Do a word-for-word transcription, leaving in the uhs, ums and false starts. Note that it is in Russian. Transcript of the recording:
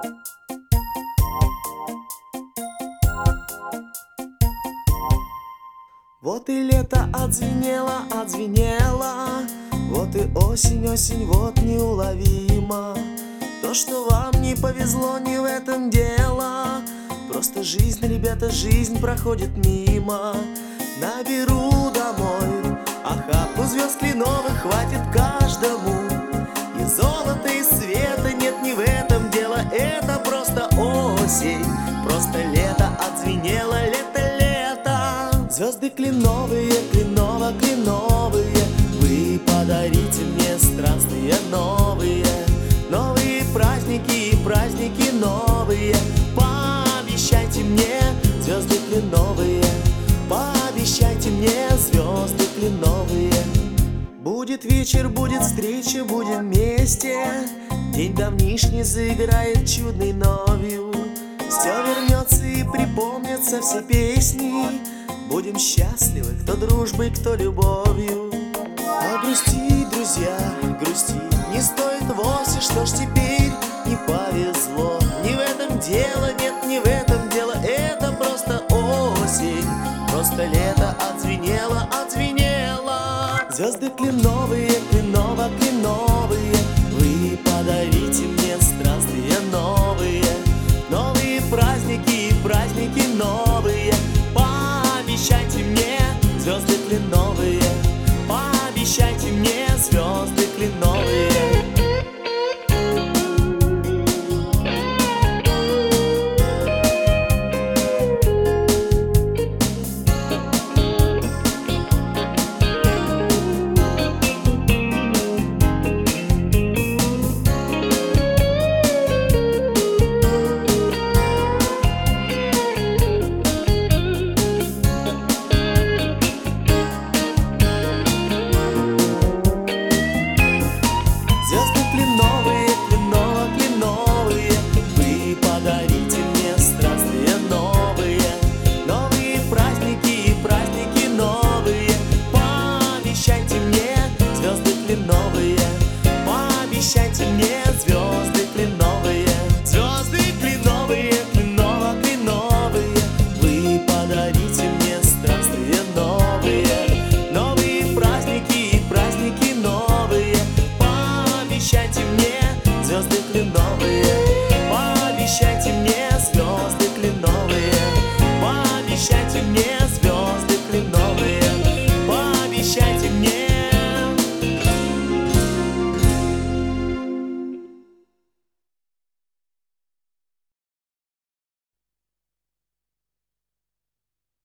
Вот и лето отзвенело, отзвенело, вот и осень, осень, вот неуловимо. То, что вам не повезло, не в этом дело. Просто жизнь, ребята, жизнь проходит мимо. Наберу домой охапку звезд кленовых, хватит каждому. И золота, и света нет, не в этом дело. Это просто осень, просто лето отзвенело, лето, лето. Звезды кленовые, кленово, кленовые, вы подарите мне страстные новые. Новые праздники и праздники новые. Пообещайте мне, звезды кленовые, пообещайте мне, звезды кленовые. Будет вечер, будет встреча, будем вместе. День давнишний заиграет чудной новью. Все вернется и припомнятся все песни. Будем счастливы, кто дружбой, кто любовью. А грустить, друзья, грустить не стоит вовсе. Что ж теперь не повезло? Не в этом дело, нет, не в этом дело. Это просто осень, просто лето отзвенело, отзвенело. Звезды кленовые,